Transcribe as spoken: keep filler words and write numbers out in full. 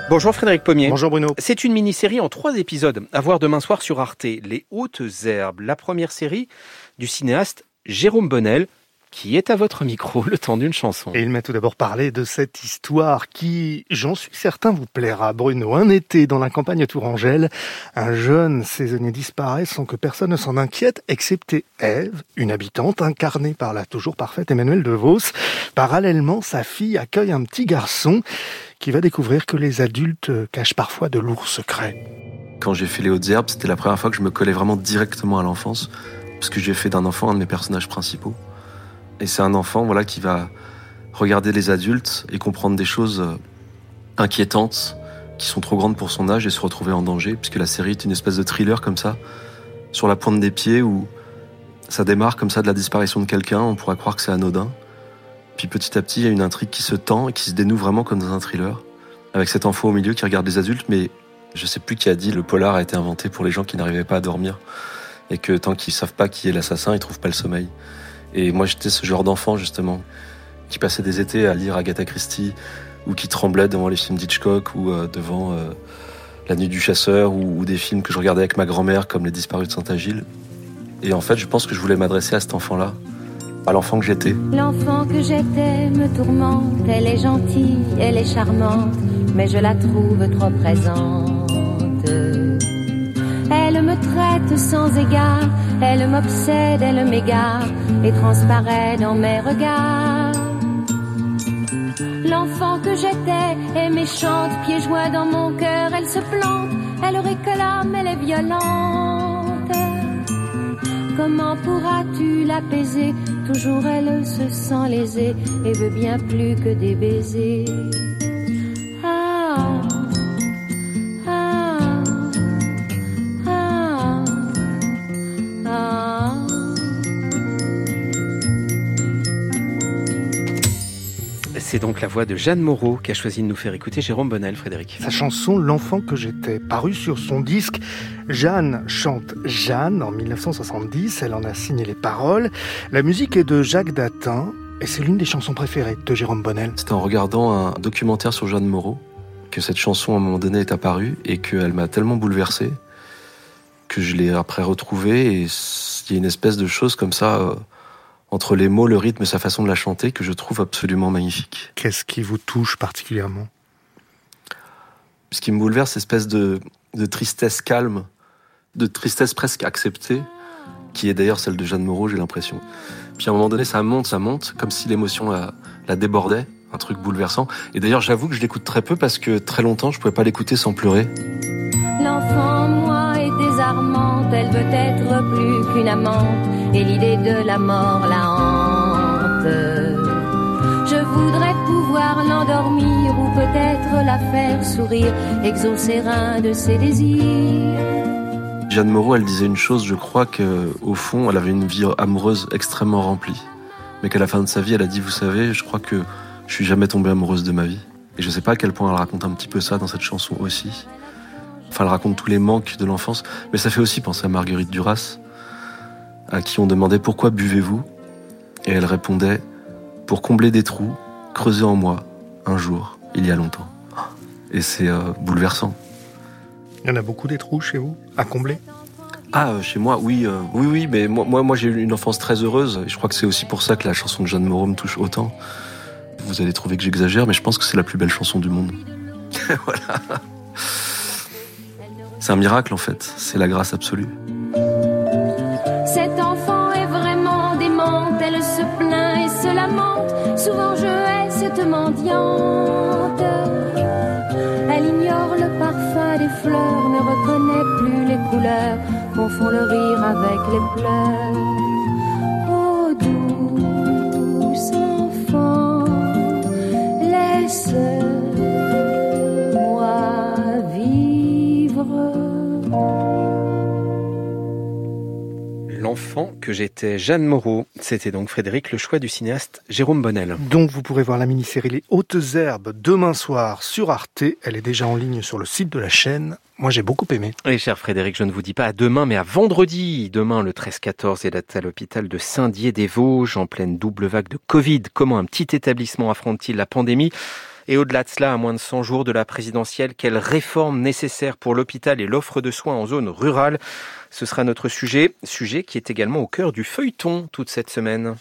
Bonjour Frédéric Pommier. Bonjour Bruno. C'est une mini-série en trois épisodes à voir demain soir sur Arte, Les Hautes Herbes, la première série du cinéaste Jérôme Bonnel, qui est à votre micro le temps d'une chanson. Et il m'a tout d'abord parlé de cette histoire qui, j'en suis certain, vous plaira, Bruno. Un été, dans la campagne tourangelle, un jeune saisonnier disparaît sans que personne ne s'en inquiète, excepté Ève, une habitante incarnée par la toujours parfaite Emmanuelle DeVos. Parallèlement, sa fille accueille un petit garçon qui va découvrir que les adultes cachent parfois de lourds secrets. Quand j'ai fait Les Hautes Herbes, c'était la première fois que je me collais vraiment directement à l'enfance, parce que j'ai fait d'un enfant un de mes personnages principaux. Et c'est un enfant voilà, qui va regarder les adultes et comprendre des choses inquiétantes qui sont trop grandes pour son âge et se retrouver en danger, puisque la série est une espèce de thriller comme ça, sur la pointe des pieds, où ça démarre comme ça de la disparition de quelqu'un, on pourrait croire que c'est anodin. Puis petit à petit, il y a une intrigue qui se tend et qui se dénoue vraiment comme dans un thriller, avec cet enfant au milieu qui regarde les adultes, mais je sais plus qui a dit, le polar a été inventé pour les gens qui n'arrivaient pas à dormir, et que tant qu'ils savent pas qui est l'assassin, ils trouvent pas le sommeil. Et moi, j'étais ce genre d'enfant, justement, qui passait des étés à lire Agatha Christie, ou qui tremblait devant les films d'Hitchcock, ou euh, devant euh, La Nuit du Chasseur, ou, ou des films que je regardais avec ma grand-mère, comme Les Disparus de Saint-Agile. Et en fait, je pense que je voulais m'adresser à cet enfant-là, à l'enfant que j'étais. L'enfant que j'étais me tourmente, elle est gentille, elle est charmante, mais je la trouve trop présente. Elle me traite sans égard, elle m'obsède, elle m'égare et transparaît dans mes regards. L'enfant que j'étais est méchante, pieds joints dans mon cœur, elle se plante, elle réclame, elle est violente. Comment pourras-tu l'apaiser? Toujours elle se sent lésée et veut bien plus que des baisers. Ah. C'est donc la voix de Jeanne Moreau qui a choisi de nous faire écouter Jérôme Bonnel, Frédéric. Sa chanson « L'enfant que j'étais », parue sur son disque. Jeanne chante Jeanne en dix-neuf cent soixante-dix, elle en a signé les paroles. La musique est de Jacques Datin et c'est l'une des chansons préférées de Jérôme Bonnel. C'était en regardant un documentaire sur Jeanne Moreau que cette chanson à un moment donné est apparue et qu'elle m'a tellement bouleversé que je l'ai après retrouvée et il y a une espèce de chose comme ça... Euh, entre les mots, le rythme et sa façon de la chanter, que je trouve absolument magnifique. Qu'est-ce qui vous touche particulièrement? Ce qui me bouleverse, c'est cette espèce de, de tristesse calme, de tristesse presque acceptée, qui est d'ailleurs celle de Jeanne Moreau, j'ai l'impression. Puis à un moment donné, ça monte, ça monte, comme si l'émotion la, la débordait, un truc bouleversant. Et d'ailleurs, j'avoue que je l'écoute très peu, parce que très longtemps, je pouvais pas l'écouter sans pleurer. L'enfant, moi, est désarmante, elle veut être plus qu'une amante, et l'idée de la mort la hante. Je voudrais pouvoir l'endormir, ou peut-être la faire sourire, exaucer un de ses désirs. Jeanne Moreau, elle disait une chose, je crois qu'au fond, elle avait une vie amoureuse extrêmement remplie. Mais qu'à la fin de sa vie, elle a dit, vous savez, je crois que je suis jamais tombée amoureuse de ma vie. Et je sais pas à quel point elle raconte un petit peu ça dans cette chanson aussi. Enfin, elle raconte tous les manques de l'enfance, mais ça fait aussi penser à Marguerite Duras, à qui on demandait « Pourquoi buvez-vous ?» Et elle répondait « Pour combler des trous, creusés en moi, un jour, il y a longtemps. » Et c'est euh, bouleversant. Il y en a beaucoup des trous chez vous, à combler? Ah, euh, chez moi, oui, euh, oui, oui, mais moi, moi, moi j'ai eu une enfance très heureuse, et je crois que c'est aussi pour ça que la chanson de Jeanne Moreau me touche autant. Vous allez trouver que j'exagère, mais je pense que c'est la plus belle chanson du monde. Voilà. C'est un miracle, en fait. C'est la grâce absolue. Cet enfant est vraiment démente, elle se plaint et se lamente. Souvent je hais cette mendiante. Elle ignore le parfum des fleurs, ne reconnaît plus les couleurs, confond le rire avec les pleurs. Oh douce enfant, laisse-moi vivre. L'enfant que j'étais, Jeanne Moreau. C'était donc, Frédéric, le choix du cinéaste Jérôme Bonnel. Donc vous pourrez voir la mini-série Les Hautes Herbes demain soir sur Arte. Elle est déjà en ligne sur le site de la chaîne. Moi j'ai beaucoup aimé. Et cher Frédéric, je ne vous dis pas à demain, mais à vendredi. Demain, le treize quatorze, elle est à l'hôpital de Saint-Dié-des-Vosges, en pleine double vague de Covid. Comment un petit établissement affronte-t-il la pandémie ? Et au-delà de cela, à moins de cent jours de la présidentielle, quelle réforme nécessaire pour l'hôpital et l'offre de soins en zone rurale ? Ce sera notre sujet, sujet qui est également au cœur du feuilleton toute cette semaine.